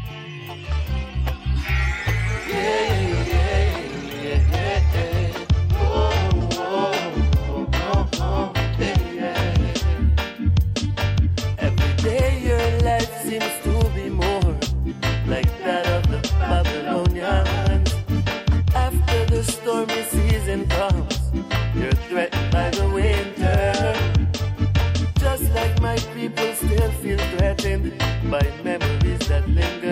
Every day your life seems to be more like that of the Babylonians. After the stormy season comes, you're threatened by the winter. Just like my people still feel threatened by memories that linger.